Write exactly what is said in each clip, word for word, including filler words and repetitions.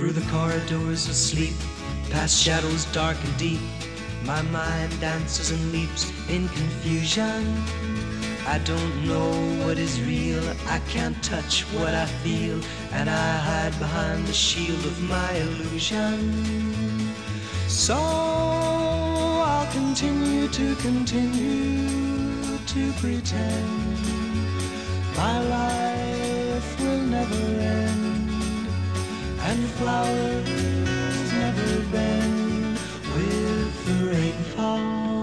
Through the corridors of sleep, past shadows dark and deep, my mind dances and leaps in confusion. I don't know what is real, I can't touch what I feel, and I hide behind the shield of my illusion. So I'll continue to continue to pretend my life will never end, and flowers never bend with the rainfall.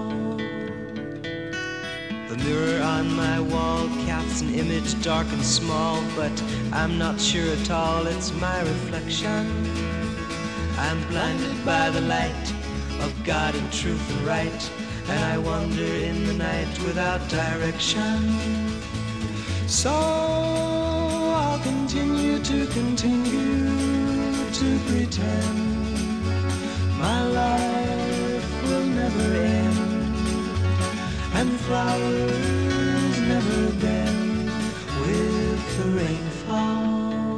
The mirror on my wall casts an image dark and small, but I'm not sure at all it's my reflection. I'm blinded by the light of God and truth and right, and I wander in the night without direction. So I'll continue to continue to pretend my life will never end, and flowers never bend with the rainfall.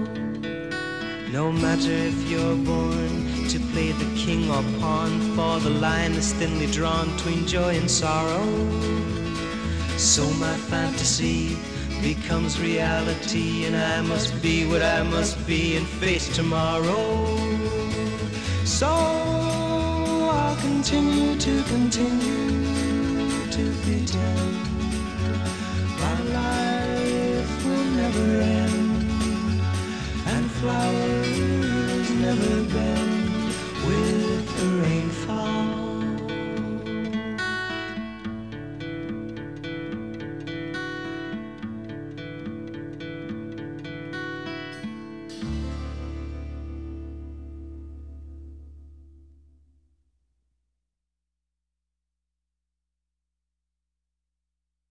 No matter if you're born to play the king or pawn, for the line is thinly drawn between joy and sorrow. So my fantasy becomes reality, and I must be what I must be and face tomorrow. So I'll continue to continue to pretend